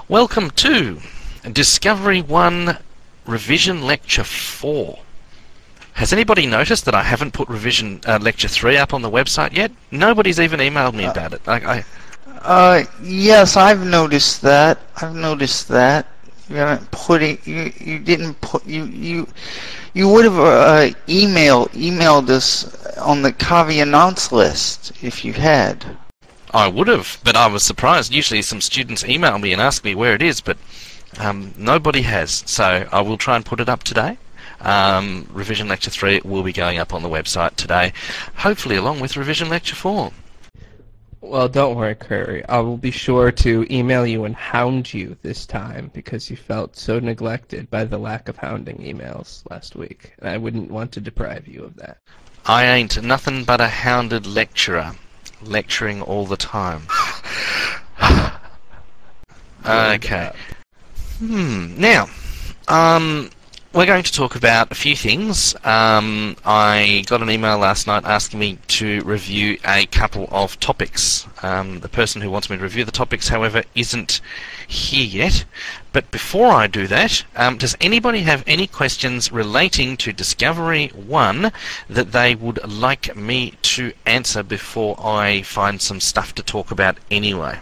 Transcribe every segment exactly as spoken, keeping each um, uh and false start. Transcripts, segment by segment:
Welcome to Discovery one Revision Lecture four. Has anybody noticed that I haven't put Revision uh, Lecture three up on the website yet? Nobody's even emailed me about it. I, I, Uh, yes, I've noticed that. I've noticed that. You haven't put it. You you didn't put you you you would have uh, email emailed us on the Kavi announce list if you had. I would have, but I was surprised. Usually some students email me and ask me where it is, but um, nobody has. So I will try and put it up today. Um, Revision Lecture three will be going up on the website today, hopefully along with Revision Lecture four. Well, don't worry, Curry. I will be sure to email you and hound you this time because you felt so neglected by the lack of hounding emails last week, and I wouldn't want to deprive you of that. I ain't nothing but a hounded lecturer, lecturing all the time. Okay. Hmm. Now, um, we're going to talk about a few things. Um, I got an email last night asking me to review a couple of topics. Um, the person who wants me to review the topics, however, isn't here yet. But before I do that, um, does anybody have any questions relating to Discovery one that they would like me to answer before I find some stuff to talk about anyway?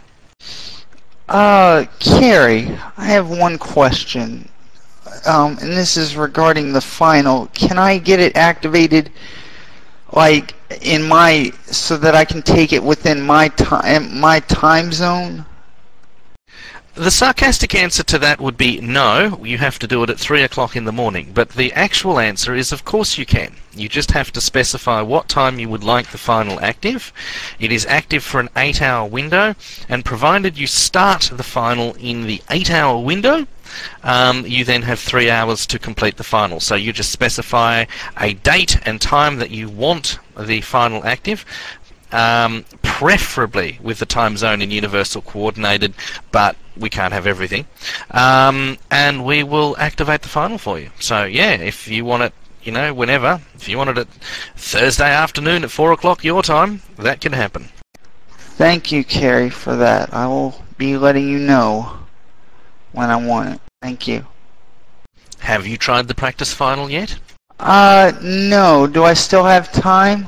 Uh, Carrie, I have one question. Um, and this is regarding the final. Can I get it activated, like in my, so that I can take it within my time, my time zone? The sarcastic answer to that would be no, you have to do it at three o'clock in the morning. But the actual answer is of course you can. You just have to specify what time you would like the final active. It is active for an eight hour window, and provided you start the final in the eight hour window, um, you then have three hours to complete the final. So you just specify a date and time that you want the final active. Um, preferably with the time zone in universal coordinated, but we can't have everything. Um, and we will activate the final for you. So yeah, if you want it, you know, whenever, if you want it at Thursday afternoon at four o'clock your time, that can happen. Thank you, Carrie, for that. I will be letting you know when I want it. Thank you. Have you tried the practice final yet? Uh, no. Do I still have time?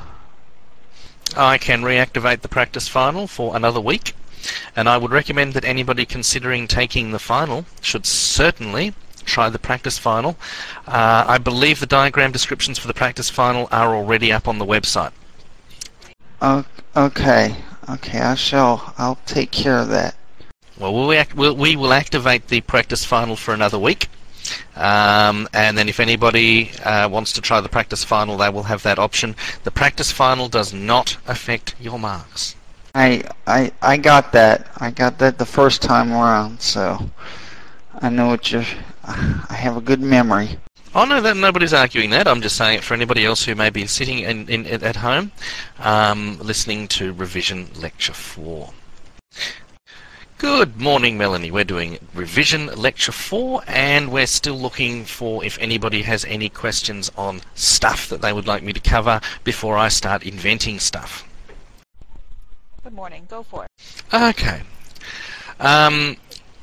I can reactivate the practice final for another week, and I would recommend that anybody considering taking the final should certainly try the practice final. Uh, I believe the diagram descriptions for the practice final are already up on the website. Uh, okay. Okay, I shall. I'll take care of that. Well, we'll, act, we'll we will activate the practice final for another week. Um, and then if anybody uh, wants to try the practice final, they will have that option. The practice final does not affect your marks. I I I got that. I got that the first time around, so I know what you're. I have a good memory. Oh no, that, nobody's arguing that. I'm just saying it for anybody else who may be sitting in, in, at home, um, listening to Revision Lecture four. Good morning, Melanie. We're doing Revision Lecture four, and we're still looking for if anybody has any questions on stuff that they would like me to cover before I start inventing stuff. Good morning. Go for it. Okay. Um,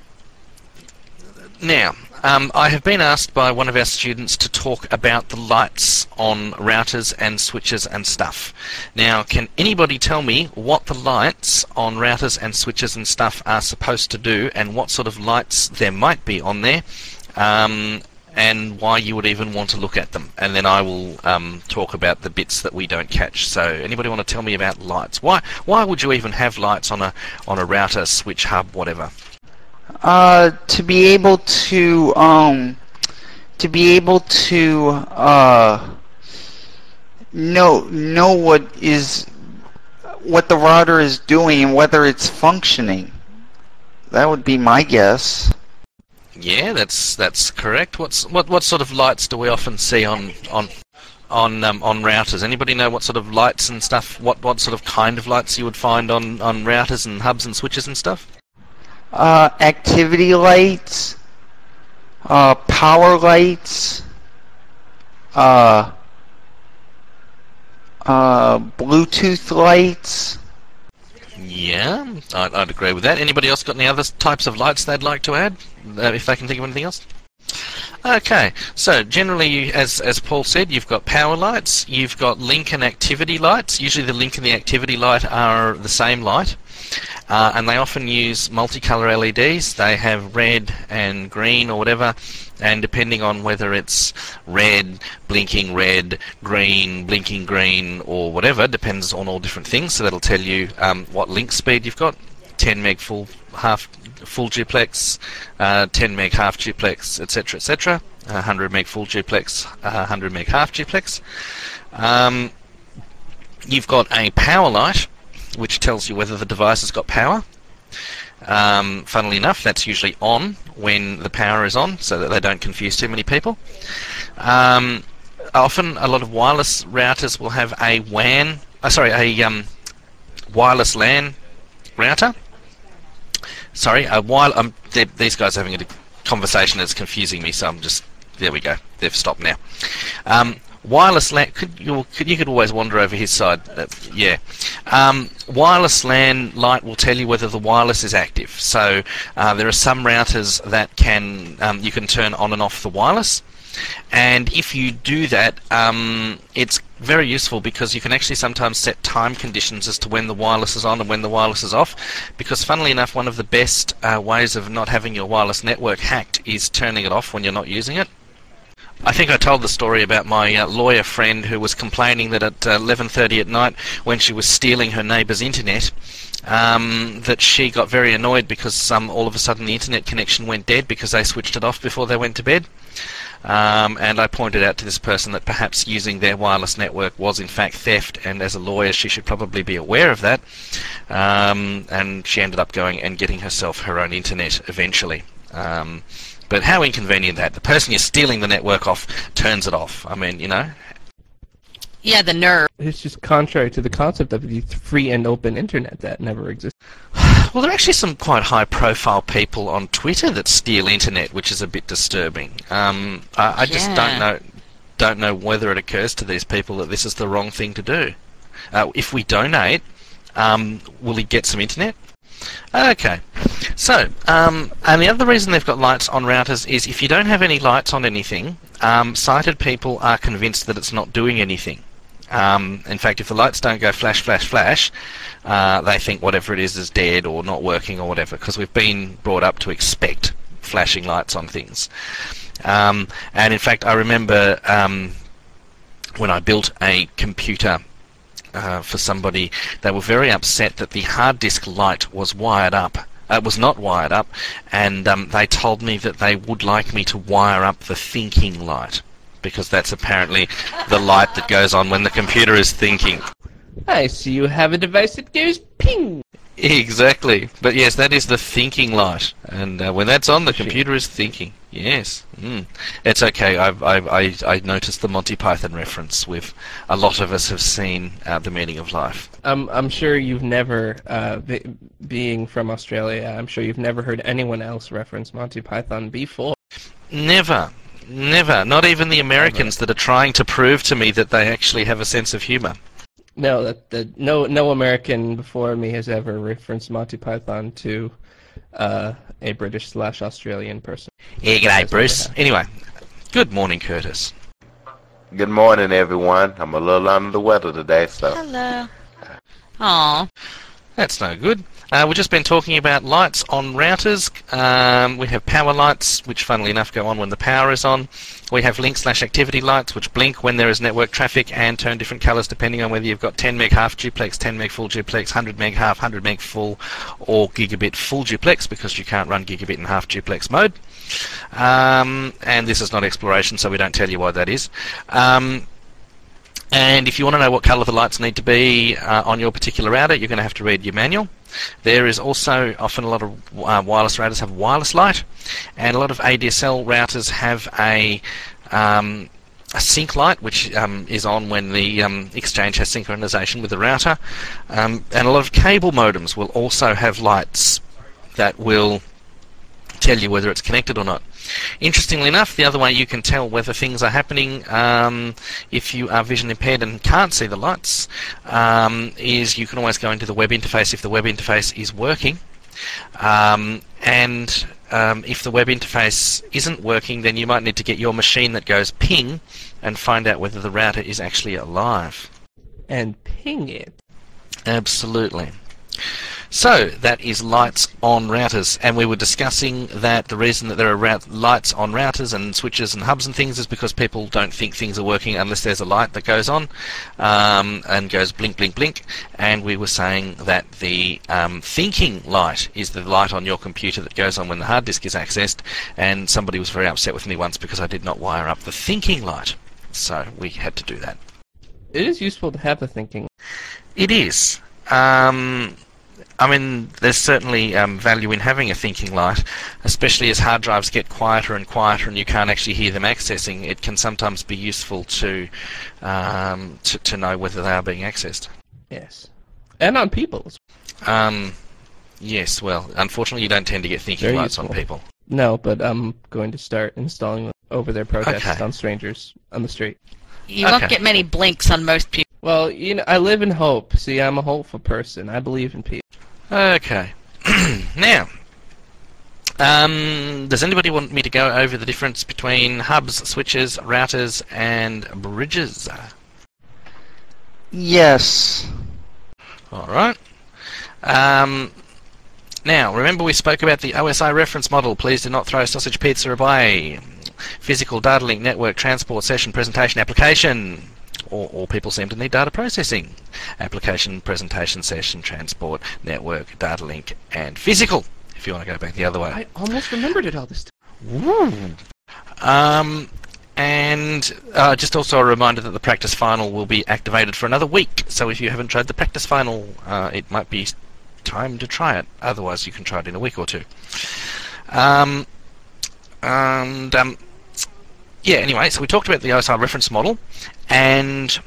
now, um, I have been asked by one of our students to talk about the lights on routers and switches and stuff. Now, can anybody tell me what the lights on routers and switches and stuff are supposed to do, and what sort of lights there might be on there, um, and why you would even want to look at them? And then I will um, talk about the bits that we don't catch. So, anybody want to tell me about lights? Why why would you even have lights on a on a router, switch, hub, whatever? Uh, to be able to um, to be able to uh, know know what is what the router is doing and whether it's functioning. That would be my guess. Yeah, that's that's correct. What's what what sort of lights do we often see on on on um, on routers? Anybody know what sort of lights and stuff? What what sort of kind of lights you would find on on routers and hubs and switches and stuff? Uh, activity lights, uh, power lights, uh, uh, Bluetooth lights. Yeah, I'd, I'd agree with that. Anybody else got any other types of lights they'd like to add, uh, if they can think of anything else? Okay, so generally, you, as as Paul said, you've got power lights, you've got link and activity lights. Usually the link and the activity light are the same light, uh, and they often use multicolour L E Ds. They have red and green or whatever, and depending on whether it's red, blinking red, green, blinking green, or whatever, depends on all different things. So that'll tell you um, what link speed you've got, ten meg full, half full duplex, uh, ten meg half duplex, etc, etc, uh, one hundred meg full duplex, uh, one hundred meg half duplex. Um, you've got a power light, which tells you whether the device has got power. Um, funnily enough, that's usually on when the power is on, so that they don't confuse too many people. Um, often, a lot of wireless routers will have a W A N, uh, sorry, a um, wireless LAN router. Sorry, a while um, these guys are having a conversation that's confusing me, so I'm just, there we go, they've stopped now. Um, wireless LAN, could you, could, you could always wander over his side, uh, yeah. Um, wireless LAN light will tell you whether the wireless is active. So uh, there are some routers that can, um, you can turn on and off the wireless. And if you do that, um, it's very useful because you can actually sometimes set time conditions as to when the wireless is on and when the wireless is off. Because funnily enough, one of the best uh, ways of not having your wireless network hacked is turning it off when you're not using it. I think I told the story about my uh, lawyer friend who was complaining that at uh, eleven thirty at night, when she was stealing her neighbour's internet, um, that she got very annoyed because um, all of a sudden the internet connection went dead because they switched it off before they went to bed. Um, and I pointed out to this person that perhaps using their wireless network was in fact theft, and as a lawyer she should probably be aware of that. Um, and she ended up going and getting herself her own internet eventually. Um, but how inconvenient that. The person you're stealing the network off turns it off. I mean, you know. Yeah, the nerve. It's just contrary to the concept of the free and open internet that never existed. Well, there are actually some quite high-profile people on Twitter that steal internet, which is a bit disturbing. Um, I, I just Yeah. don't know, don't know whether it occurs to these people that this is the wrong thing to do. Uh, if we donate, um, will he get some internet? Okay. So, um, and the other reason they've got lights on routers is if you don't have any lights on anything, um, sighted people are convinced that it's not doing anything. Um, in fact, if the lights don't go flash, flash, flash, uh, they think whatever it is is dead or not working or whatever, because we've been brought up to expect flashing lights on things. Um, and in fact, I remember um, when I built a computer uh, for somebody, they were very upset that the hard disk light was wired up. It was not wired up, and um, they told me that they would like me to wire up the thinking light, because that's apparently the light that goes on when the computer is thinking. I see you have a device that goes ping. Exactly. But yes, that is the thinking light. And uh, when that's on, the computer is thinking. Yes. Mm. It's okay. I've, I've, I I noticed the Monty Python reference. With a lot of us have seen uh, The Meaning of Life. Um, I'm sure you've never, uh, be, being from Australia, I'm sure you've never heard anyone else reference Monty Python before. Never. Never. Not even the Americans that are trying to prove to me that they actually have a sense of humour. No, that, that no no American before me has ever referenced Monty Python to uh, a British slash Australian person. Yeah, g'day, Bruce. Anyway, good morning, Curtis. Good morning, everyone. I'm a little under the weather today, so. Hello. Aw. That's no good. Uh, we've just been talking about lights on routers. Um, we have power lights, which funnily enough go on when the power is on. We have link slash activity lights, which blink when there is network traffic and turn different colours depending on whether you've got ten meg half duplex, ten meg full duplex, one hundred meg half, one hundred meg full, or gigabit full duplex, because you can't run gigabit and half duplex mode. Um, and this is not exploration, so we don't tell you why that is. Um, And if you want to know what colour the lights need to be uh, on your particular router, you're going to have to read your manual. There is also often a lot of uh, wireless routers have wireless light, and a lot of A D S L routers have a, um, a sync light, which um, is on when the um, exchange has synchronization with the router. Um, and a lot of cable modems will also have lights that will tell you whether it's connected or not. Interestingly enough, the other way you can tell whether things are happening um, if you are vision impaired and can't see the lights um, is you can always go into the web interface if the web interface is working. Um, and um, if the web interface isn't working, then you might need to get your machine that goes ping and find out whether the router is actually alive. And ping it. Absolutely. So that is lights on routers, and we were discussing that the reason that there are rout lights on routers and switches and hubs and things is because people don't think things are working unless there's a light that goes on um, and goes blink, blink, blink. And we were saying that the um, thinking light is the light on your computer that goes on when the hard disk is accessed, and somebody was very upset with me once because I did not wire up the thinking light, so we had to do that. It is useful to have the thinking. It is. Um, I mean, there's certainly um, value in having a thinking light, especially as hard drives get quieter and quieter and you can't actually hear them accessing. It can sometimes be useful to um, to, to know whether they are being accessed. Yes. And on people. Um, yes, well, unfortunately you don't tend to get thinking Very lights useful. on people. No, but I'm going to start installing them over their protests Okay. on strangers on the street. You Okay. won't get many blinks on most people. Well, you know, I live in hope. See, I'm a hopeful person. I believe in people. Okay. Now, um, does anybody want me to go over the difference between hubs, switches, routers, and bridges? Yes. All right. Um, now, remember we spoke about the O S I reference model. Please do not throw sausage pizza away. Physical data link, network, transport, session, presentation, application. All, all people seem to need data processing. Application, presentation, session, transport, network, data link, and physical, if you want to go back the other way. I almost remembered it all this time. Woo. Um, and uh, just also a reminder that the practice final will be activated for another week. So if you haven't tried the practice final, uh, it might be time to try it. Otherwise, you can try it in a week or two. Um, and um, yeah, anyway, so we talked about the O S I reference model, and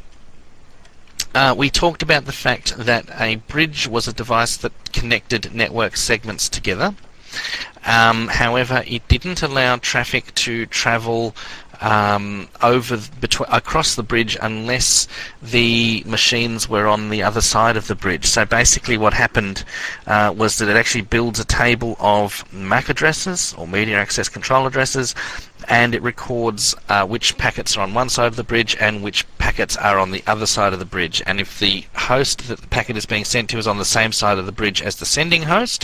uh, we talked about the fact that a bridge was a device that connected network segments together. Um, however, it didn't allow traffic to travel um, over between across the bridge unless the machines were on the other side of the bridge. So basically, what happened uh, was that it actually builds a table of M A C addresses or media access control addresses, and it records uh, which packets are on one side of the bridge and which packets are on the other side of the bridge. And if the host that the packet is being sent to is on the same side of the bridge as the sending host,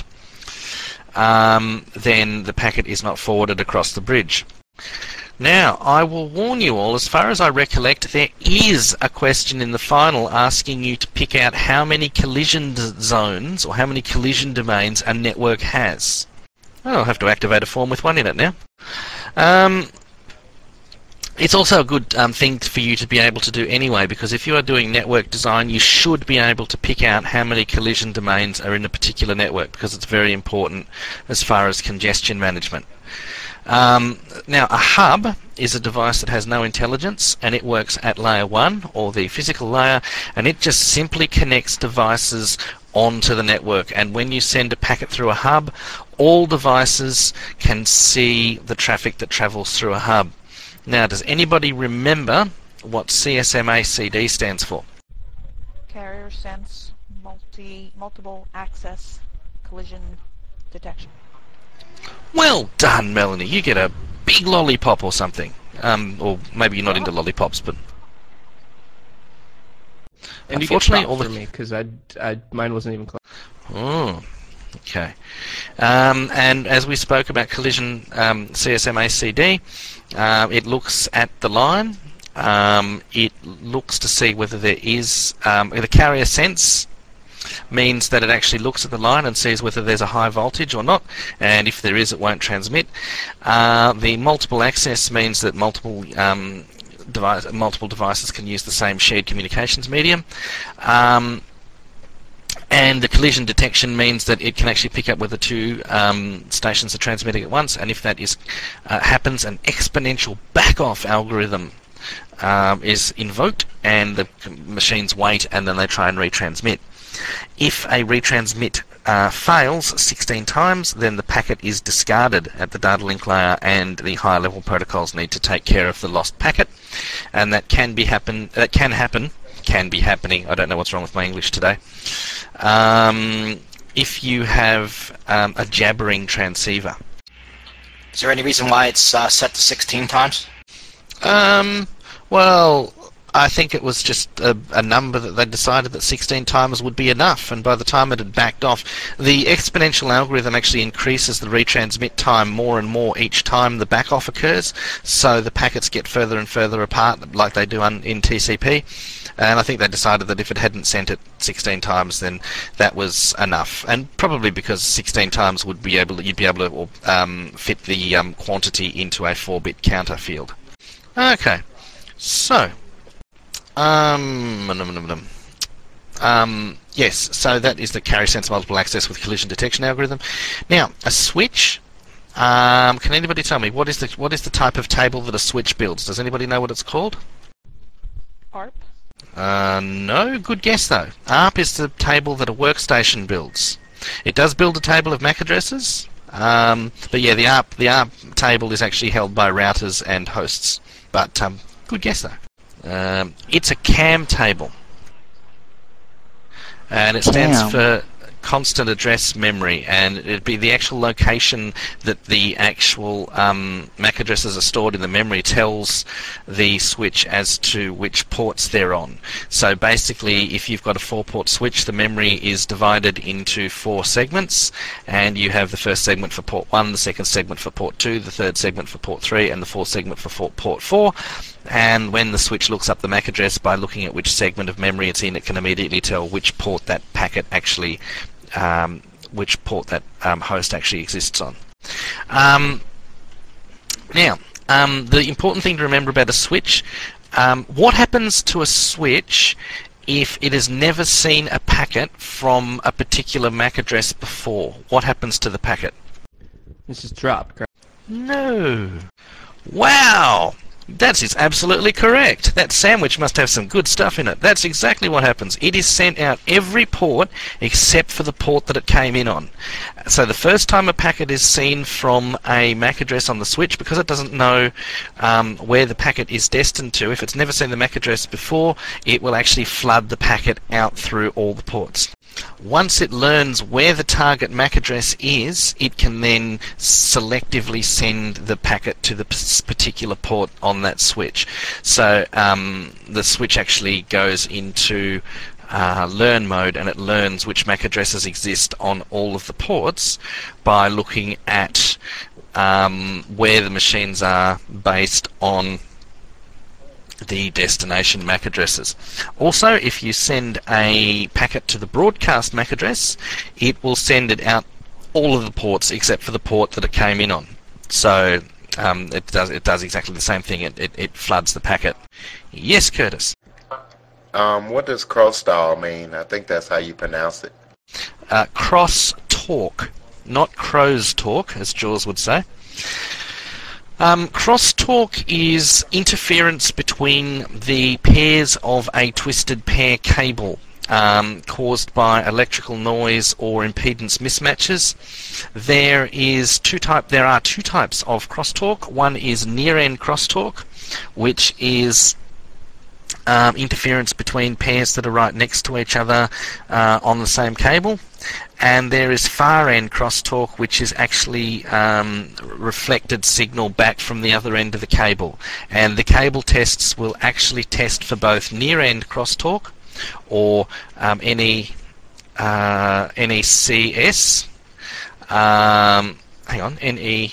um, then the packet is not forwarded across the bridge. Now, I will warn you all, as far as I recollect, there is a question in the final asking you to pick out how many collision d- zones or how many collision domains a network has. Oh, I'll have to activate a form with one in it now. Um, it's also a good um, thing for you to be able to do anyway, because if you are doing network design, you should be able to pick out how many collision domains are in a particular network, because it's very important as far as congestion management. Um, now, a hub is a device that has no intelligence, and it works at layer one, or the physical layer, and it just simply connects devices onto the network. And when you send a packet through a hub, all devices can see the traffic that travels through a hub. Now, does anybody remember what C S M A C D stands for? Carrier sense, multi, multiple access, collision detection. Well done, Melanie. You get a big lollipop or something. Um, or maybe you're not into lollipops, but And unfortunately, you get all props the for me because I, I, mine wasn't even close. Oh, okay. Um, and as we spoke about collision um, C S M A C D, uh, it looks at the line. Um, it looks to see whether there is um, the carrier sense means that it actually looks at the line and sees whether there's a high voltage or not, and if there is, it won't transmit. Uh, the multiple access means that multiple um, device, multiple devices can use the same shared communications medium. Um, and the collision detection means that it can actually pick up whether two um, stations are transmitting at once, and if that is uh, happens, an exponential back-off algorithm um, is invoked, and the machines wait, and then they try and retransmit. If a retransmit uh, fails sixteen times, then the packet is discarded at the data link layer, and the higher level protocols need to take care of the lost packet. And that can be happen. That can happen. Can be happening. I don't know what's wrong with my English today. Um, if you have um, a jabbering transceiver. Is there any reason why it's uh, set to sixteen times? Um, well, I think it was just a, a number that they decided that sixteen times would be enough, and by the time it had backed off, the exponential algorithm actually increases the retransmit time more and more each time the back off occurs, so the packets get further and further apart like they do on, in T C P. And I think they decided that if it hadn't sent it sixteen times, then that was enough. And probably because sixteen times would be able, to, you'd be able to um, fit the um, quantity into a four-bit counter field. Okay, so um, um, yes, so that is the carry sense multiple access with collision detection algorithm. Now, a switch. Um, can anybody tell me what is the what is the type of table that a switch builds? Does anybody know what it's called? A R P. Uh, no, good guess though. A R P is the table that a workstation builds. It does build a table of M A C addresses, um, but yeah, the A R P, the A R P table is actually held by routers and hosts. But um, good guess though. Um, it's a CAM table, and it stands CAM. for constant address memory, and it'd be the actual location that the actual um, M A C addresses are stored in the memory tells the switch as to which ports they're on. So basically, if you've got a four-port switch, the memory is divided into four segments, and you have the first segment for port one, the second segment for port two, the third segment for port three, and the fourth segment for port four. And when the switch looks up the M A C address by looking at which segment of memory it's in, it can immediately tell which port that packet actually Um, which port that um, host actually exists on. Um, now, um, the important thing to remember about a switch, um, what happens to a switch if it has never seen a packet from a particular M A C address before? What happens to the packet? This is dropped, correct? No. Wow! That is absolutely correct. That sandwich must have some good stuff in it. That's exactly what happens. It is sent out every port except for the port that it came in on. So the first time a packet is seen from a M A C address on the switch, because it doesn't know um, where the packet is destined to, if it's never seen the M A C address before, it will actually flood the packet out through all the ports. Once it learns where the target M A C address is, it can then selectively send the packet to the particular port on that switch. So um, the switch actually goes into uh, learn mode, and it learns which M A C addresses exist on all of the ports by looking at um, where the machines are based on the destination M A C addresses. Also, if you send a packet to the broadcast M A C address, it will send it out all of the ports except for the port that it came in on. So um, it does it does exactly the same thing. It, it, it floods the packet. Yes, Curtis? Um, what does crosstalk mean? I think that's how you pronounce it. Uh, cross talk, not crow's talk, as Jaws would say. Um, crosstalk is interference between the pairs of a twisted pair cable um, caused by electrical noise or impedance mismatches. There is two type. There are two types of crosstalk. One is near-end crosstalk, which is Um, interference between pairs that are right next to each other uh, on the same cable, and there is far end crosstalk, which is actually um, reflected signal back from the other end of the cable, and the cable tests will actually test for both near end crosstalk or um, N E uh, N E C S um, hang on N E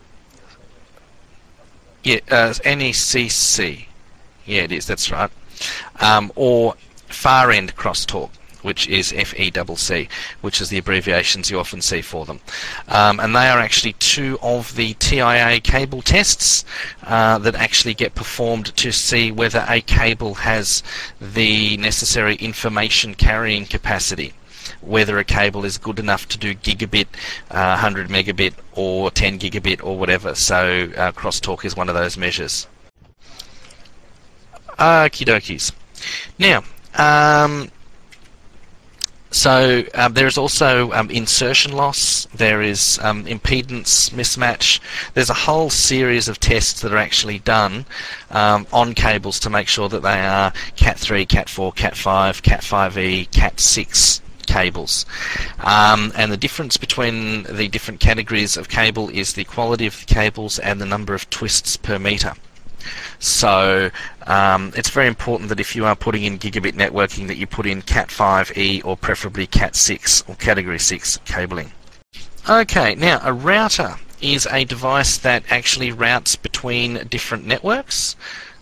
yeah uh, N E C C. Yeah, it is, that's right. Um, or far end crosstalk, which is F E C C, which is the abbreviations you often see for them. Um, and they are actually two of the T I A cable tests uh, that actually get performed to see whether a cable has the necessary information carrying capacity, whether a cable is good enough to do gigabit, uh, one hundred megabit, or ten gigabit, or whatever. So uh, crosstalk is one of those measures. Okie dokies. Now, um, So um, there is also um, insertion loss, there is um, impedance mismatch. There's a whole series of tests that are actually done um, on cables to make sure that they are cat three, cat four, cat five, cat five E, cat six cables. Um, and the difference between the different categories of cable is the quality of the cables and the number of twists per meter. So um, it's very important that if you are putting in gigabit networking that you put in cat five E or preferably cat six or category six cabling. Okay, now a router is a device that actually routes between different networks,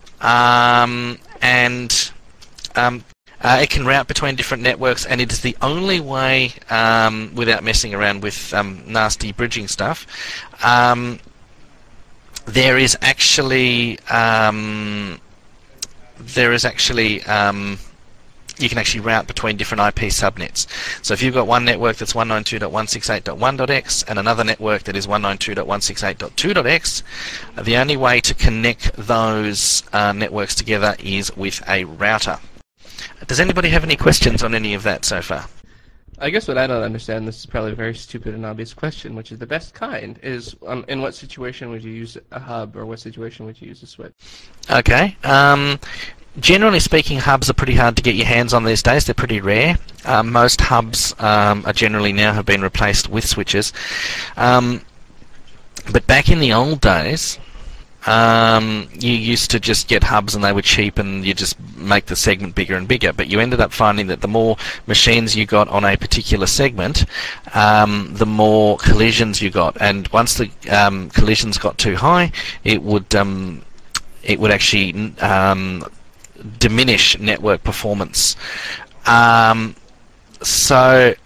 um, and um, uh, it can route between different networks, and it is the only way, um, without messing around with um, nasty bridging stuff, um, there is actually um, there is actually um, you can actually route between different I P subnets. So if you've got one network that's one ninety-two dot one sixty-eight dot one dot x and another network that is one ninety-two dot one sixty-eight dot two dot x, the only way to connect those uh, networks together is with a router. Does anybody have any questions on any of that so far? I guess what I don't understand, this is probably a very stupid and obvious question, which is the best kind, is um, in what situation would you use a hub, or what situation would you use a switch? Okay. Um, generally speaking, hubs are pretty hard to get your hands on these days. They're pretty rare. Um, most hubs um, are generally now have been replaced with switches. Um, but back in the old days, Um, you used to just get hubs and they were cheap and you just make the segment bigger and bigger, but you ended up finding that the more machines you got on a particular segment, um, the more collisions you got, and once the um, collisions got too high, it would um, it would actually um, diminish network performance. Um, so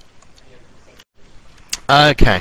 okay.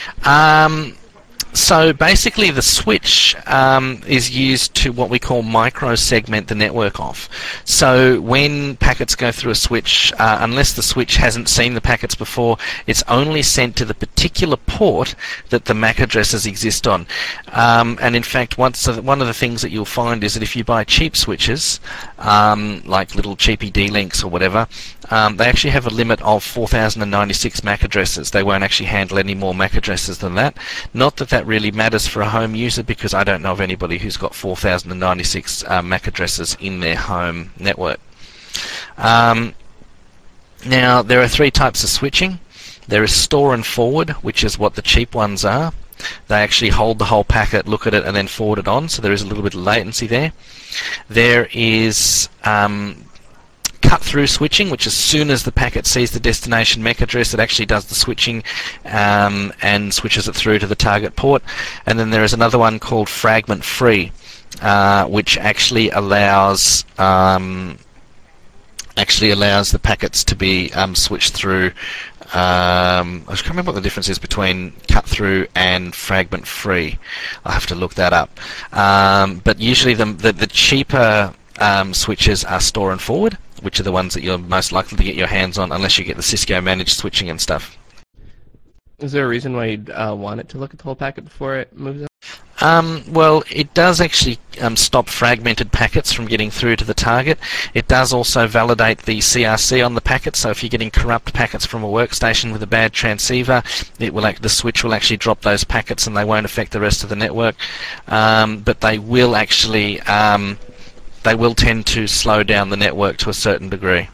Um, So basically the switch um, is used to what we call micro-segment the network off. So when packets go through a switch, uh, unless the switch hasn't seen the packets before, it's only sent to the particular port that the M A C addresses exist on. Um, and in fact, once, uh, one of the things that you'll find is that if you buy cheap switches, um, like little cheapy D-Links or whatever, um, they actually have a limit of four thousand ninety-six M A C addresses. They won't actually handle any more M A C addresses than that. Not that that really matters for a home user, because I don't know of anybody who's got four thousand ninety-six uh, M A C addresses in their home network. Um, now, there are three types of switching. There is store and forward, which is what the cheap ones are. They actually hold the whole packet, look at it, and then forward it on, so there is a little bit of latency there. There is um, cut-through switching, which as soon as the packet sees the destination M A C address, it actually does the switching um, and switches it through to the target port. And then there is another one called fragment-free, uh, which actually allows um, actually allows the packets to be um, switched through. Um, I can't remember what the difference is between cut-through and fragment-free. I'll have to look that up. Um, but usually the, the, the cheaper um, switches are store and forward, which are the ones that you're most likely to get your hands on unless you get the Cisco managed switching and stuff. Is there a reason why you'd uh, want it to look at the whole packet before it moves on? Um, well, it does actually um, stop fragmented packets from getting through to the target. It does also validate the C R C on the packet, so if you're getting corrupt packets from a workstation with a bad transceiver, it will act, the switch will actually drop those packets and they won't affect the rest of the network. Um, but they will actually um, they will tend to slow down the network to a certain degree.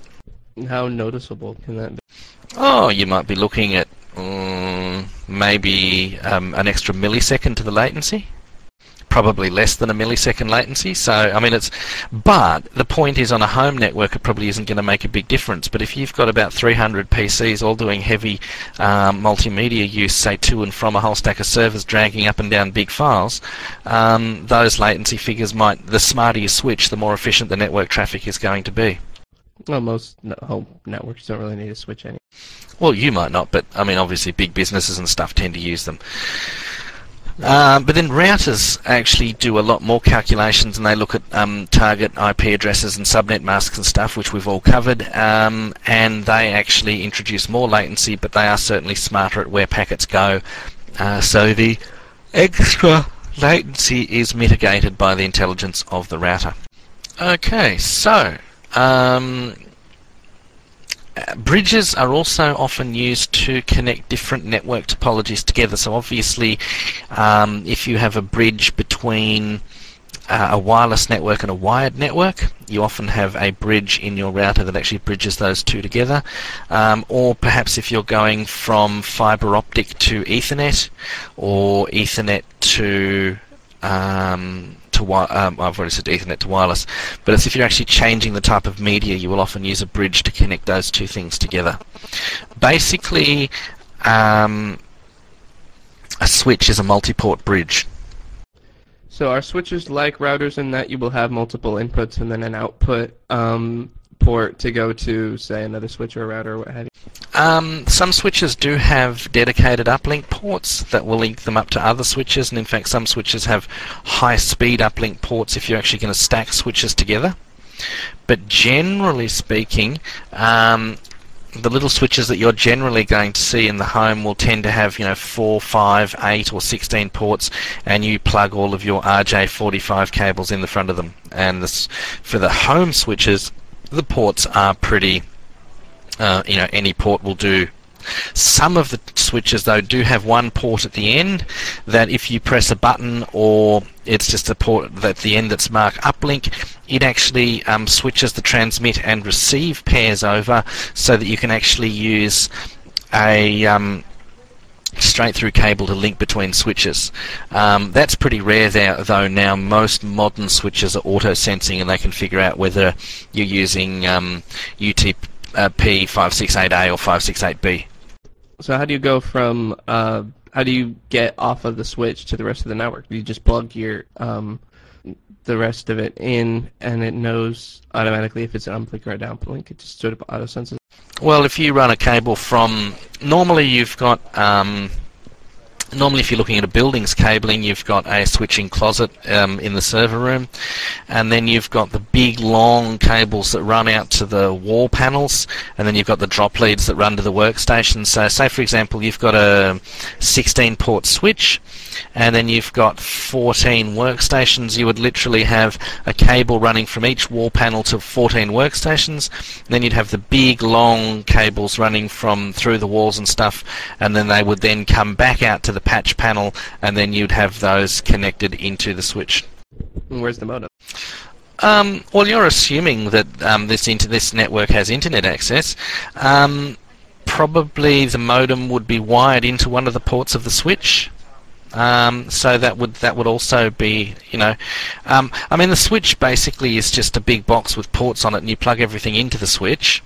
How noticeable can that be? Oh, you might be looking at um, maybe um, an extra millisecond to the latency. Probably less than a millisecond latency. So, I mean, it's... But the point is, on a home network, it probably isn't going to make a big difference. But if you've got about three hundred P Cs all doing heavy um, multimedia use, say, to and from a whole stack of servers, dragging up and down big files, um, those latency figures might... The smarter you switch, the more efficient the network traffic is going to be. Well, most no, home networks don't really need to switch any. Well, you might not, but, I mean, obviously big businesses and stuff tend to use them. Um, but then routers actually do a lot more calculations, and they look at um, target I P addresses and subnet masks and stuff, which we've all covered, um, and they actually introduce more latency, but they are certainly smarter at where packets go. Uh, so the extra latency is mitigated by the intelligence of the router. Okay, so um, Uh, bridges are also often used to connect different network topologies together. So obviously, um, if you have a bridge between uh, a wireless network and a wired network, you often have a bridge in your router that actually bridges those two together. Um, or perhaps if you're going from fiber optic to Ethernet, or Ethernet to um, to wi um, I've already said Ethernet to wireless, but as if you're actually changing the type of media, you will often use a bridge to connect those two things together. Basically, um, a switch is a multi-port bridge. So are switches like routers in that you will have multiple inputs and then an output um, port to go to, say, another switch or a router or what have you? Um, some switches do have dedicated uplink ports that will link them up to other switches, and in fact some switches have high-speed uplink ports if you're actually going to stack switches together. But generally speaking, um, the little switches that you're generally going to see in the home will tend to have, you know, four, five, eight, or sixteen ports, and you plug all of your R J forty-five cables in the front of them. And this, for the home switches, the ports are pretty, uh, you know, any port will do. Some of the switches, though, do have one port at the end that if you press a button, or it's just a port at the end that's marked uplink, it actually um, switches the transmit and receive pairs over so that you can actually use a um, straight-through cable to link between switches. Um, that's pretty rare there, though. Now most modern switches are auto-sensing, and they can figure out whether you're using um, U T P five sixty-eight A or five sixty-eight B. So how do you go from, uh, how do you get off of the switch to the rest of the network? Do you just plug your, um, the rest of it in, and it knows automatically if it's an uplink or a downlink? It just sort of auto-senses? Well, if you run a cable from, normally you've got, um, normally if you're looking at a building's cabling, you've got a switching closet um, in the server room, and then you've got the big long cables that run out to the wall panels, and then you've got the drop leads that run to the workstation. So say for example you've got a sixteen port switch, and then you've got fourteen workstations. You would literally have a cable running from each wall panel to fourteen workstations. Then you'd have the big long cables running from through the walls and stuff, and then they would then come back out to the patch panel, and then you'd have those connected into the switch. And where's the modem? Um, well, you're assuming that um, this inter this network has internet access. Um, probably the modem would be wired into one of the ports of the switch. Um, so that would that would also be, you know, um, I mean the switch basically is just a big box with ports on it, and you plug everything into the switch.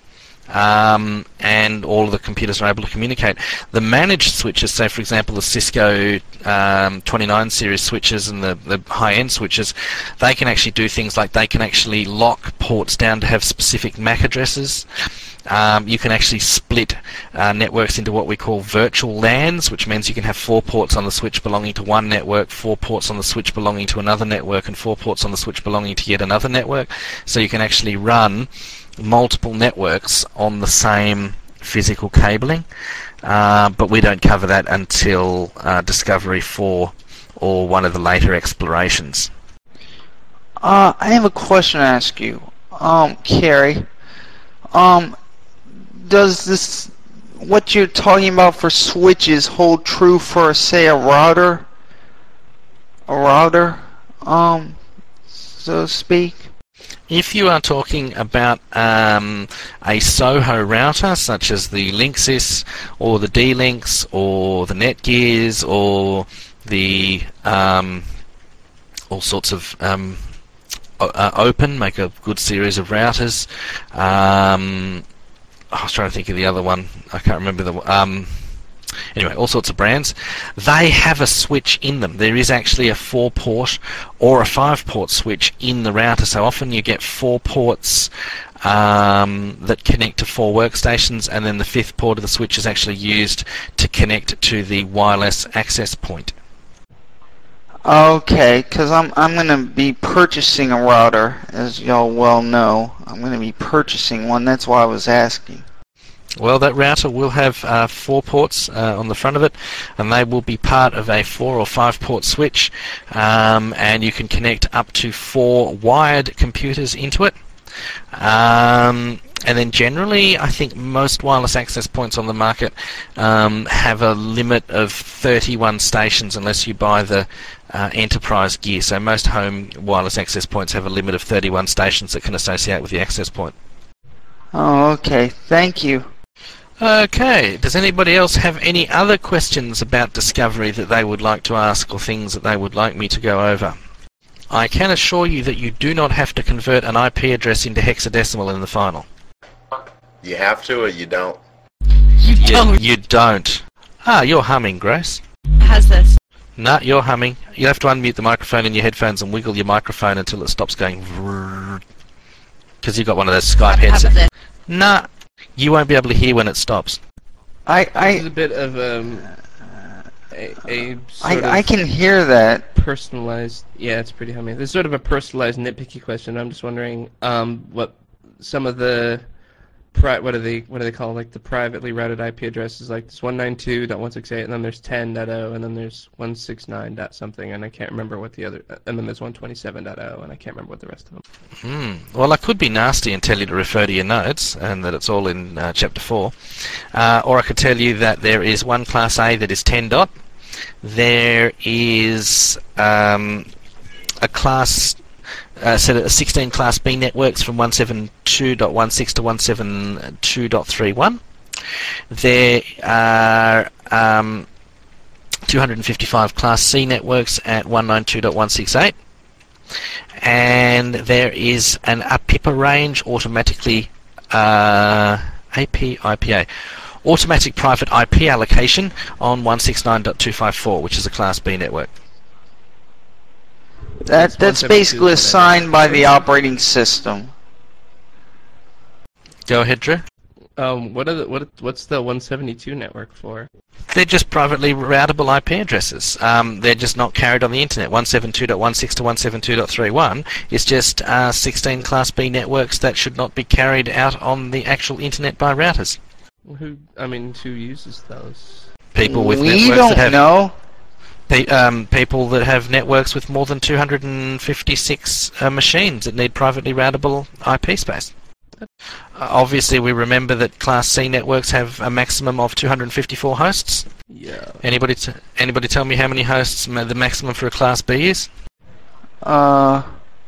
Um, and all of the computers are able to communicate. The managed switches, say for example the Cisco um, twenty-nine series switches and the, the high-end switches, they can actually do things like they can actually lock ports down to have specific M A C addresses. Um, you can actually split uh, networks into what we call virtual LANs, which means you can have four ports on the switch belonging to one network, four ports on the switch belonging to another network, and four ports on the switch belonging to yet another network. So you can actually run multiple networks on the same physical cabling, uh, but we don't cover that until uh, Discovery four or one of the later explorations. Uh, I have a question to ask you, um, Carrie. Um, does this, what you're talking about for switches, hold true for, say, a router? A router, um, so to speak? If you are talking about um, a SOHO router, such as the Linksys or the D-Links or the Netgears or the um, all sorts of um, uh, Open, make a good series of routers. Um, I was trying to think of the other one. I can't remember the um, Anyway, all sorts of brands. They have a switch in them. There is actually a four port or a five port switch in the router. So often you get four ports um, that connect to four workstations, and then the fifth port of the switch is actually used to connect to the wireless access point. Okay, because I'm I'm gonna be purchasing a router, as y'all well know. I'm gonna be purchasing one. That's why I was asking. Well, that router will have uh, four ports uh, on the front of it, and they will be part of a four or five port switch, um, and you can connect up to four wired computers into it. Um, and then generally, I think most wireless access points on the market um, have a limit of thirty-one stations unless you buy the uh, enterprise gear. So most home wireless access points have a limit of thirty-one stations that can associate with the access point. Oh, okay. Thank you. Okay, does anybody else have any other questions about Discovery that they would like to ask or things that they would like me to go over? I can assure you that you do not have to convert an I P address into hexadecimal in the final. You have to or you don't? You You, don't. you don't. Ah, you're humming, Grace. How's this? Nah, you're humming. You'll have to unmute the microphone in your headphones and wiggle your microphone until it stops going because you've got one of those Skype How about headsets. this? Nah, you won't be able to hear when it stops. I This is a I bit of um, a, a sort I, of I can hear that. personalized. Yeah, it's pretty hummy. There's sort of a personalized, nitpicky question. I'm just wondering um, what some of the pri- what do they what do they call like the privately routed I P addresses? Like there's one ninety-two dot one sixty-eight, and then there's ten dot zero, and then there's one sixty-nine dot something, and I can't remember what the other. And then there's one twenty-seven dot zero, and I can't remember what the rest of them. Hmm. Well, I could be nasty and tell you to refer to your notes and that it's all in uh, chapter four, uh, or I could tell you that there is one class A that is ten dot. There is um, a class uh, set of sixteen class B networks from one seventy-two dot sixteen to one seventy-two dot thirty-one. There are um, two hundred fifty-five class C networks at one ninety-two dot one sixty-eight. And there is an A P I P A range automatically uh, A P I P A automatic private I P allocation on one sixty-nine dot two fifty-four, which is a class B network. That that's basically assigned by the operating system. Go ahead, Drew. Um, what are the what what's the one seventy-two network for? They're just privately routable I P addresses. Um, they're just not carried on the internet. one seventy-two dot sixteen to one seventy-two dot thirty-one is just uh, sixteen class B networks that should not be carried out on the actual internet by routers. Who I mean, who uses those? People with we networks don't that have know. pe- um, people that have networks with more than two hundred fifty-six uh, machines that need privately routable I P space. Uh, obviously, we remember that Class C networks have a maximum of two hundred fifty-four hosts. Yeah. Anybody, t- anybody tell me how many hosts ma- the maximum for a Class B is? Uh,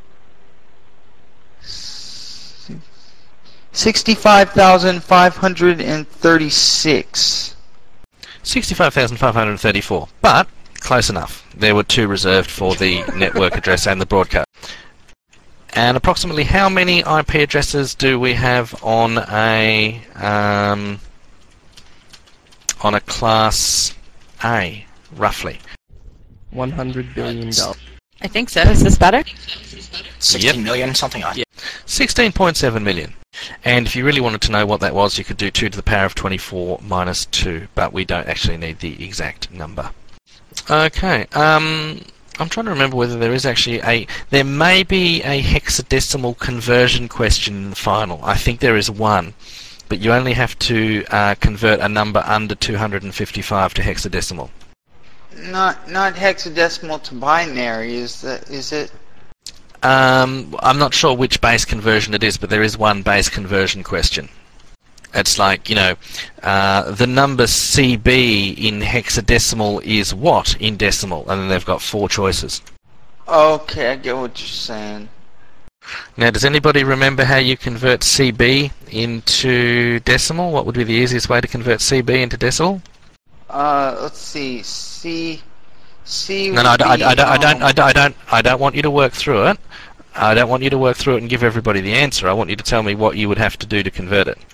sixty-five thousand five hundred and thirty-six. sixty-five thousand five hundred thirty-four, but close enough. There were two reserved for the network address and the broadcast. And approximately how many I P addresses do we have on a um, on a Class A, roughly? One hundred billion dollars. I think so. Is this better? Sixteen Yep. million, something like. Yeah. sixteen point seven million. And if you really wanted to know what that was, you could do two to the power of twenty-four minus two, but we don't actually need the exact number. Okay, um, I'm trying to remember whether there is actually a... There may be a hexadecimal conversion question in the final. I think there is one, but you only have to uh, convert a number under two hundred fifty-five to hexadecimal. Not not hexadecimal to binary, is that is it? Um, I'm not sure which base conversion it is, but there is one base conversion question. It's like, you know, uh, the number C B in hexadecimal is what in decimal? And then they've got four choices. Okay, I get what you're saying. Now, does anybody remember how you convert C B into decimal? What would be the easiest way to convert C B into decimal? Uh, let's see. C C. No, no, I, would don't- I, be, I, don't, I, don't, um, I, don't, I don't. I don't want you to work through it. I don't want you to work through it and give everybody the answer. I want you to tell me what you would have to do to convert it.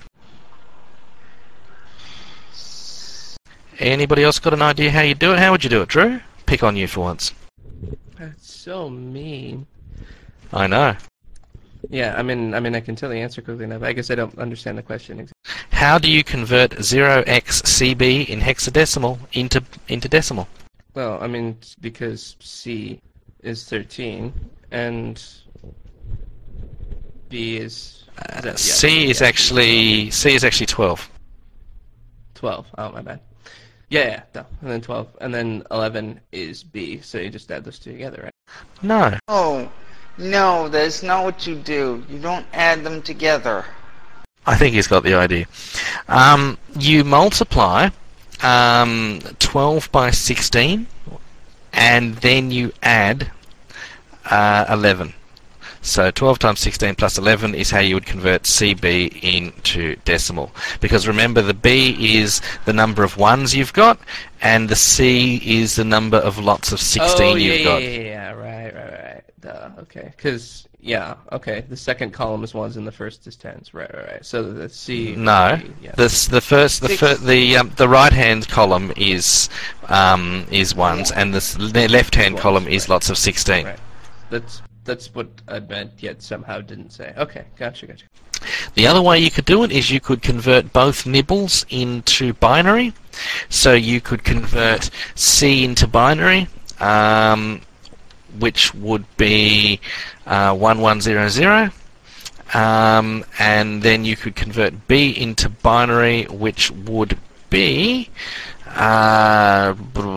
Anybody else got an idea how you do it? How would you do it, Drew? Pick on you for once. That's so mean. I know. Yeah, I mean, I mean, I can tell the answer quickly enough. I guess I don't understand the question exactly. How do you convert zero x C B in hexadecimal into into decimal? Well, I mean, it's because C is thirteen and B is, is that, yeah, C is yeah, actually C is actually twelve. twelve. Oh, my bad. Yeah, yeah, no. And then twelve, and then eleven is B. So you just add those two together, right? No. Oh, no, that's not what you do. You don't add them together. I think he's got the idea. Um, you multiply um, twelve by sixteen, and then you add uh, eleven. So twelve times sixteen plus eleven is how you would convert C B into decimal. Because remember, the B is the number of ones you've got, and the C is the number of lots of sixteen oh, yeah, you've yeah, got. yeah, yeah, right, right, right. Duh, okay, because, yeah, okay, the second column is ones and the first is tens. Right, right, right. So the C... No, would be, yeah. this the first the fir- the um, the right hand column is um, is ones, and the, s- the left hand Ones, column is right. lots of sixteen. Right. That's that's what I meant, yet somehow didn't say. Okay, gotcha, gotcha. The other way you could do it is you could convert both nibbles into binary. So you could convert C into binary, um, which would be uh, one one zero zero, um, and then you could convert B into binary, which would be uh,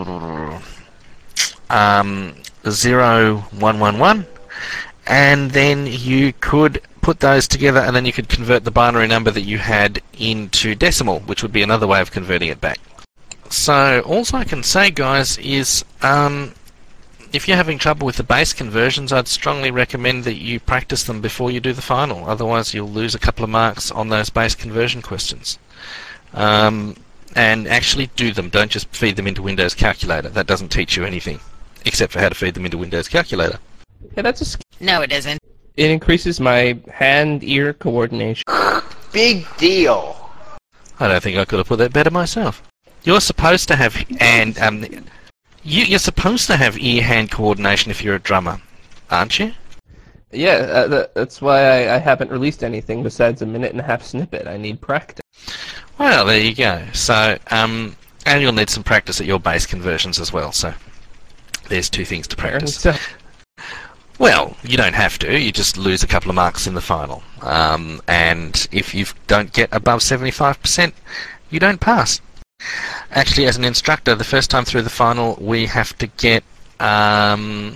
um, zero one one one, and then you could put those together, and then you could convert the binary number that you had into decimal, which would be another way of converting it back. So all I can say, guys, is um, if you're having trouble with the base conversions, I'd strongly recommend that you practice them before you do the final. Otherwise, you'll lose a couple of marks on those base conversion questions. Um, and actually do them. Don't just feed them into Windows Calculator. That doesn't teach you anything, except for how to feed them into Windows Calculator. Yeah, that's a sk- No, it isn't. It increases my hand-ear coordination. Big deal. I don't think I could have put that better myself. You're supposed to have and um, you, you're supposed to have ear-hand coordination if you're a drummer, aren't you? Yeah, uh, that, that's why I, I haven't released anything besides a minute and a half snippet. I need practice. Well, there you go. So, um, and you'll need some practice at your base conversions as well. So, there's two things to practice. So, Well, you don't have to. You just lose a couple of marks in the final. Um, and if you don't get above seventy-five percent, you don't pass. Actually, as an instructor, the first time through the final, we have to get um,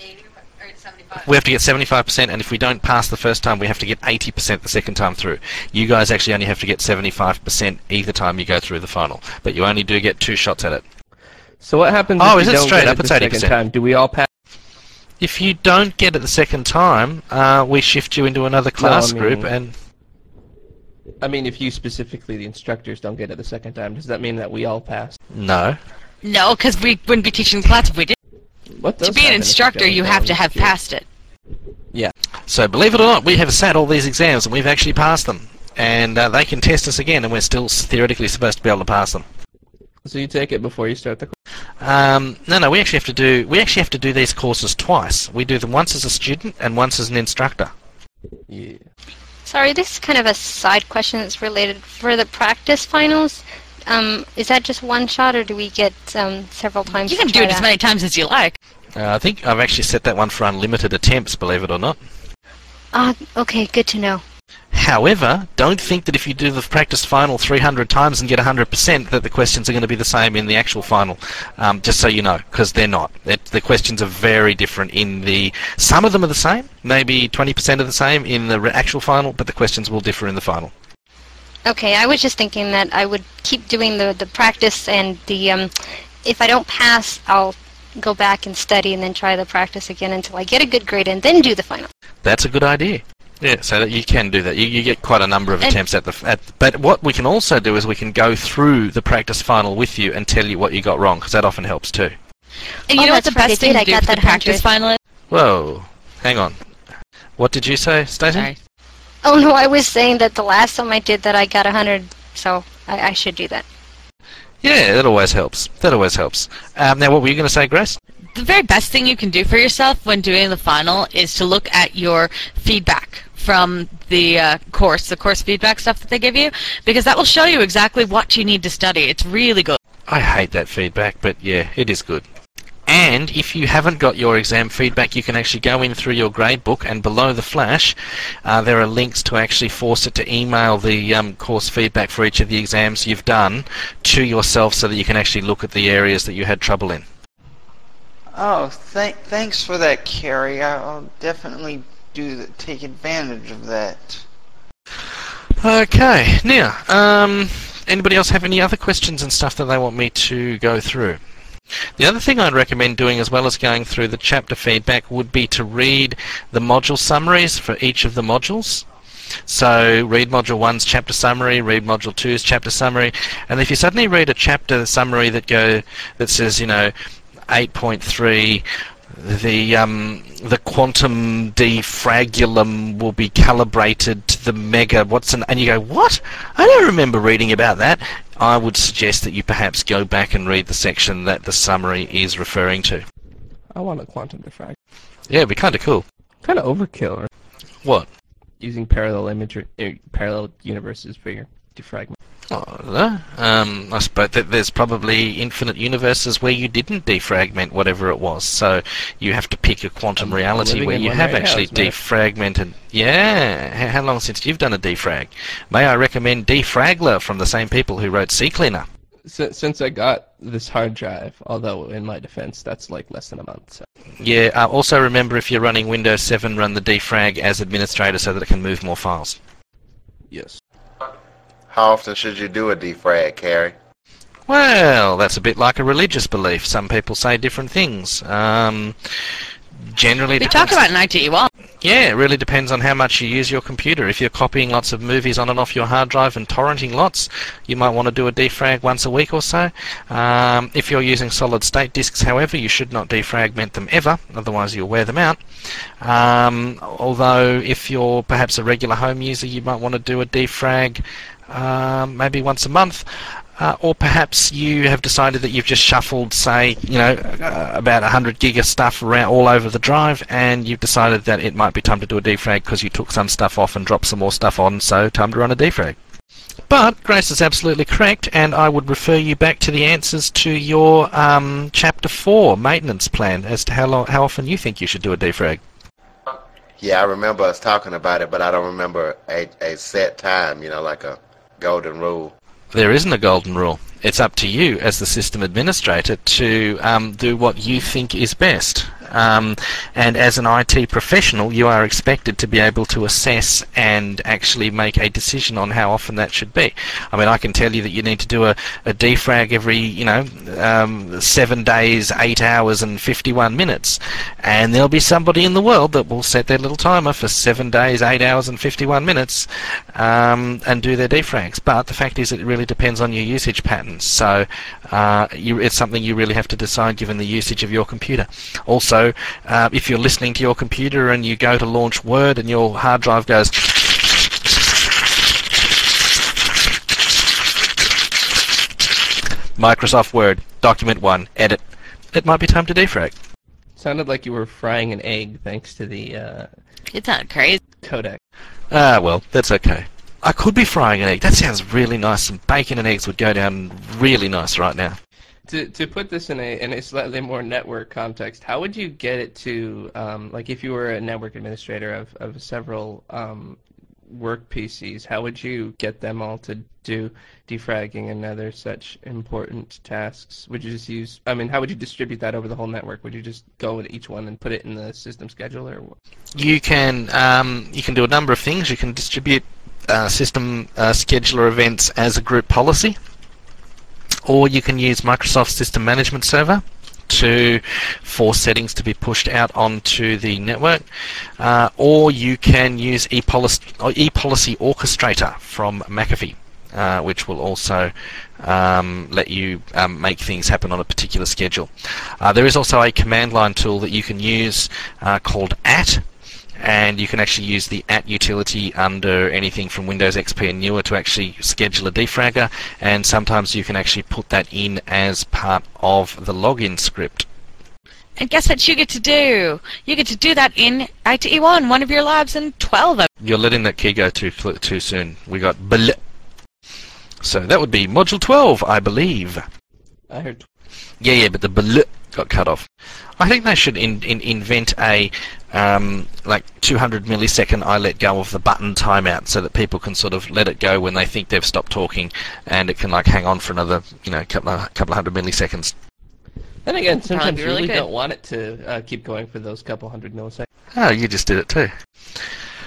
we have to get seventy-five percent, and if we don't pass the first time, we have to get eighty percent the second time through. You guys actually only have to get seventy-five percent either time you go through the final, but you only do get two shots at it. so what happens Oh, if is we it don't straight get up? it the It's eighty second percent. time? Do we all pass? If you don't get it the second time, uh, we shift you into another class mean- group, and I mean, if you specifically, the instructors, don't get it the second time, does that mean that we all pass? no. No, because we wouldn't be teaching the class if we did. What does To be an happen if we instructor, don't you go have to in have queue? passed it. Yeah. So believe it or not, we have sat all these exams and we've actually passed them, and uh, they can test us again, and we're still theoretically supposed to be able to pass them. So you take it before you start the course? Um, no, no, we actually have to do we actually have to do these courses twice. We do them once as a student and once as an instructor. Yeah. Sorry, this is kind of a side question that's related. For the practice finals, um, is that just one shot, or do we get um, several times? You to can do try it as that? many times as you like. Uh, I think I've actually set that one for unlimited attempts, believe it or not. Ah, okay, good to know. However, don't think that if you do the practice final three hundred times and get one hundred percent that the questions are going to be the same in the actual final, um, just so you know, because they're not. It, the questions are very different in the... Some of them are the same, maybe twenty percent are the same in the re- actual final, but the questions will differ in the final. Okay, I was just thinking that I would keep doing the, the practice, and the um, if I don't pass, I'll go back and study and then try the practice again until I get a good grade and then do the final. That's a good idea. Yeah, so that you can do that. You, you get quite a number of And- attempts at the... At, but what we can also do is we can go through the practice final with you and tell you what you got wrong, because that often helps too. And you Oh, know what the that's right, I best thing did. to I do got for the that practice one hundred. final is? Whoa, hang on. What did you say, Stacey? Sorry. Oh no, I was saying that the last time I did that I got one hundred, so I, I should do that. Yeah, that always helps. That always helps. Um, now, what were you going to say, Grace? The very best thing you can do for yourself when doing the final is to look at your feedback from the uh, course, the course feedback stuff that they give you, because that will show you exactly what you need to study. It's really good. I hate that feedback, but yeah, it is good. And if you haven't got your exam feedback, you can actually go in through your gradebook, and below the flash, uh, there are links to actually force it to email the um, course feedback for each of the exams you've done to yourself, so that you can actually look at the areas that you had trouble in. Oh, th- thanks for that, Carrie. I'll definitely do the, take advantage of that. Okay, now, um, anybody else have any other questions and stuff that they want me to go through? The other thing I'd recommend doing, as well as going through the chapter feedback, would be to read the module summaries for each of the modules. So read Module one's chapter summary, read Module two's chapter summary, and if you suddenly read a chapter summary that go that says, you know, eight point three, the um, the quantum defragulum will be calibrated to the mega, what's an, and you go, what? I don't remember reading about that. I would suggest that you perhaps go back and read the section that the summary is referring to. I want a quantum defrag. Yeah, it'd be kind of cool. Kind of overkill. Right? What? Using parallel imagery, uh, parallel universes for your defragment. Oh, I don't know. Um, I suppose that there's probably infinite universes where you didn't defragment whatever it was, so you have to pick a quantum I'm reality living where in you one have right actually now, isn't it? defragmented. Yeah, H- how long since you've done a defrag? May I recommend Defragler from the same people who wrote CCleaner? Since, since I got this hard drive, although in my defense, that's like less than a month. So. Yeah, uh, also remember if you're running Windows seven, run the defrag as administrator so that it can move more files. Yes. How often should you do a defrag, Carrie? Well, that's a bit like a religious belief. Some people say different things. Um, generally, We it talk depends- about it in I T E one. Yeah, it really depends on how much you use your computer. If you're copying lots of movies on and off your hard drive and torrenting lots, you might want to do a defrag once a week or so. Um, if you're using solid-state disks, however, you should not defragment them ever, otherwise you'll wear them out. Um, although, if you're perhaps a regular home user, you might want to do a defrag um, maybe once a month. Uh, or perhaps you have decided that you've just shuffled, say, you know, uh, about one hundred gig of stuff around all over the drive, and you've decided that it might be time to do a defrag because you took some stuff off and dropped some more stuff on, so time to run a defrag. But Grace is absolutely correct, and I would refer you back to the answers to your um, Chapter four maintenance plan as to how long, how often you think you should do a defrag. Yeah, I remember us talking about it, but I don't remember a, a set time, you know, like a golden rule. There isn't a golden rule. It's up to you as the system administrator to um, do what you think is best. Um, and as an I T professional, you are expected to be able to assess and actually make a decision on how often that should be. I mean, I can tell you that you need to do a, a defrag every, you know, um, seven days, eight hours, and fifty-one minutes. And there'll be somebody in the world that will set their little timer for seven days, eight hours, and fifty-one minutes um, and do their defrags. But the fact is, that it really depends on your usage patterns. So uh, you, it's something you really have to decide given the usage of your computer. Also, uh, if you're listening to your computer and you go to launch Word and your hard drive goes Microsoft Word, document one, edit, it might be time to defrag. Sounded like you were frying an egg thanks to the uh, It's not crazy. codec. Ah, well, that's okay. I could be frying an egg. That sounds really nice. Some bacon and eggs would go down really nice right now. To to put this in a in a slightly more network context, how would you get it to um, like if you were a network administrator of of several um, work P Cs, how would you get them all to do defragging and other such important tasks? Would you just use? I mean, how would you distribute that over the whole network? Would you just go with each one and put it in the system scheduler? Or what? You can um, you can do a number of things. You can distribute uh, system uh, scheduler events as a group policy, or you can use Microsoft System Management Server to for settings to be pushed out onto the network, uh, or you can use ePolicy, or ePolicy Orchestrator from McAfee, uh, which will also um, let you um, make things happen on a particular schedule. Uh, there is also a command line tool that you can use uh, called at, and you can actually use the at utility under anything from Windows X P and newer to actually schedule a defragger, and sometimes you can actually put that in as part of the login script. And guess what you get to do? You get to do that in I T E one, one of your labs, and twelve of You're letting that key go too cl- too soon. We got bl. So that would be module twelve, I believe. I heard. Yeah, yeah, but the bl got cut off. I think they should in, in, invent a um, like two hundred millisecond I let go of the button timeout so that people can sort of let it go when they think they've stopped talking, and it can like hang on for another, you know, couple of, couple of hundred milliseconds. Then again, sometimes be you really really good. don't want it to uh, keep going for those couple hundred milliseconds. Oh, you just did it too.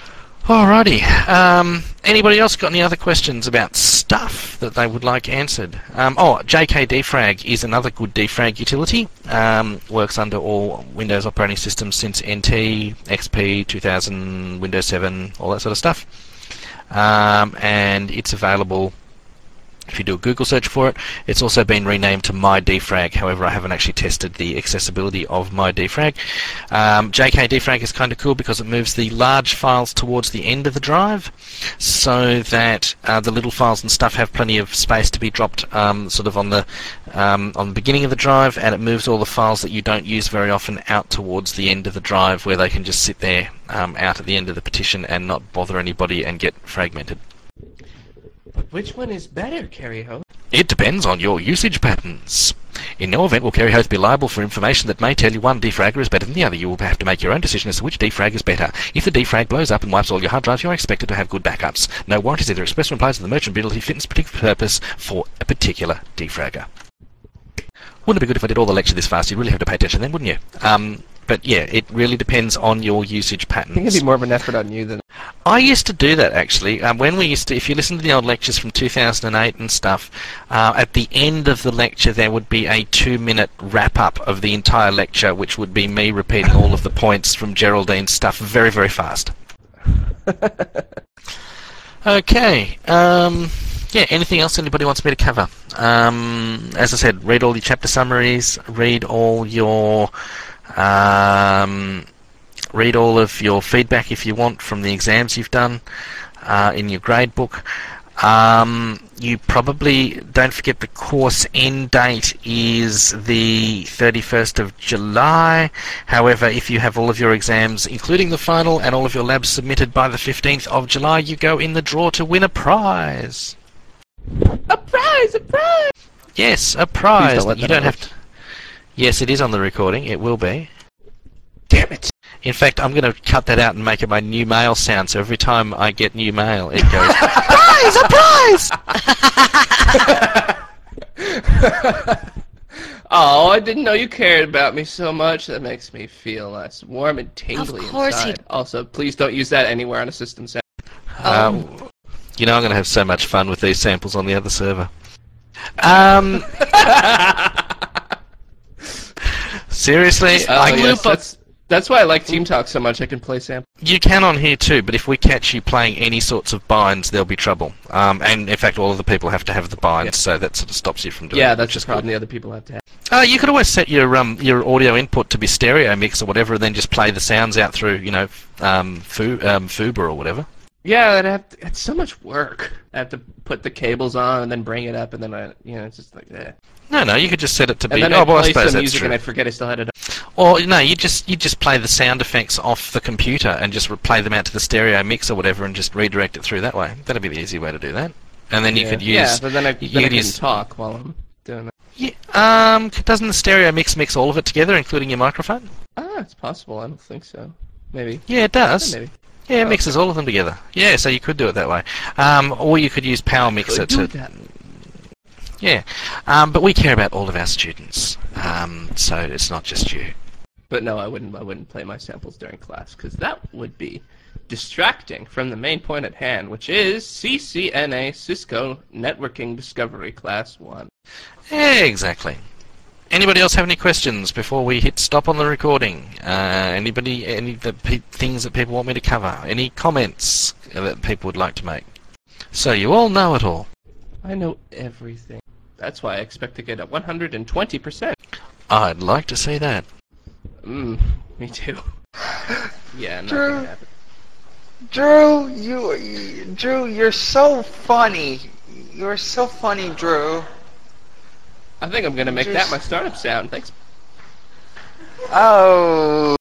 Alrighty. Um, anybody else got any other questions about stuff that they would like answered? Um, oh, J K Defrag is another good defrag utility. Um, works under all Windows operating systems since N T, X P, two thousand, Windows seven, all that sort of stuff. Um, and it's available if you do a Google search for it. It's also been renamed to MyDefrag. However, I haven't actually tested the accessibility of MyDefrag. Um, J K Defrag is kind of cool because it moves the large files towards the end of the drive, so that uh, the little files and stuff have plenty of space to be dropped um, sort of on the um, on the beginning of the drive, and it moves all the files that you don't use very often out towards the end of the drive, where they can just sit there um, out at the end of the partition and not bother anybody and get fragmented. But which one is better, CarryHost? It depends on your usage patterns. In no event will CarryHost be liable for information that may tell you one defragger is better than the other. You will have to make your own decision as to which defrag is better. If the defrag blows up and wipes all your hard drives, you are expected to have good backups. No warranties either expressed or implied to the merchantability fitness particular purpose for a particular defragger. Wouldn't it be good if I did all the lecture this fast? You'd really have to pay attention then, wouldn't you? Um, but yeah, it really depends on your usage patterns. I think it'd be more of an effort on you than... I used to do that, actually. Um, when we used to, if you listen to the old lectures from two thousand eight and stuff, uh, at the end of the lecture there would be a two-minute wrap-up of the entire lecture, which would be me repeating all of the points from Geraldine's stuff very, very fast. Okay. Um, yeah, anything else anybody wants me to cover? Um, as I said, read all your chapter summaries, read all your... Um, read all of your feedback if you want from the exams you've done uh, in your grade book. Um, you probably don't forget the course end date is the thirty-first of July. However, if you have all of your exams, including the final, and all of your labs submitted by the fifteenth of July, you go in the draw to win a prize. A prize! A prize! Yes, a prize. Don't let you that don't out. have to. Yes, it is on the recording. It will be. Damn it! In fact, I'm going to cut that out and make it my new mail sound, so every time I get new mail, it goes, prize! A prize! Oh, I didn't know you cared about me so much. That makes me feel nice, warm and tingly Of course inside. Also, please don't use that anywhere on a system set. Um, you know, I'm going to have so much fun with these samples on the other server. Um, seriously, Oh, I yes, loop up. that's, that's why I like Team Talk so much. I can play samples. You can on here too, but if we catch you playing any sorts of binds, there'll be trouble. Um, and in fact, all of the people have to have the binds, Yeah. so that sort of stops you from doing Yeah, it. that's which the is problem good. the other people have to have. Uh, you could always set your um your audio input to be stereo mix or whatever, and then just play the sounds out through, you know, um, Fu um, Fuba or whatever. Yeah, I'd have to, it's so much work. I have to put the cables on and then bring it up, and then I, you know, it's just like that. No, no, you could just set it to And be. then Oh, I well, I play suppose some that's music true. and I forget I still had it up. Or no, you just you just play the sound effects off the computer and just re- play them out to the stereo mix or whatever, and just redirect it through that way. That'd be the easy way to do that. And then you yeah. could use. Yeah, but then I, you then I could can use- talk while I'm doing that. Yeah, um, doesn't the stereo mix mix all of it together, including your microphone? Ah, it's possible. I don't think so. Maybe. Yeah, it does. Yeah, maybe. Yeah, it Oh, mixes all of them together. Yeah, so you could do it that way. Um, or you could use Power Mixer Could do to. that. Yeah, um, but we care about all of our students, um, so it's not just you. But no, I wouldn't. I wouldn't play my samples during class because that would be distracting from the main point at hand, which is C C N A Cisco Networking Discovery Class One. Yeah, exactly. Anybody else have any questions before we hit stop on the recording? Uh, anybody, any the pe- things that people want me to cover? Any comments that people would like to make? So you all know it all. I know everything. That's why I expect to get a one hundred twenty percent. I'd like to see that. Mmm, me too. Yeah, not Drew. gonna happen. Drew, you, you, Drew, you're so funny. You're so funny, Drew. I think I'm gonna make Just- that my startup sound. Thanks. Oh.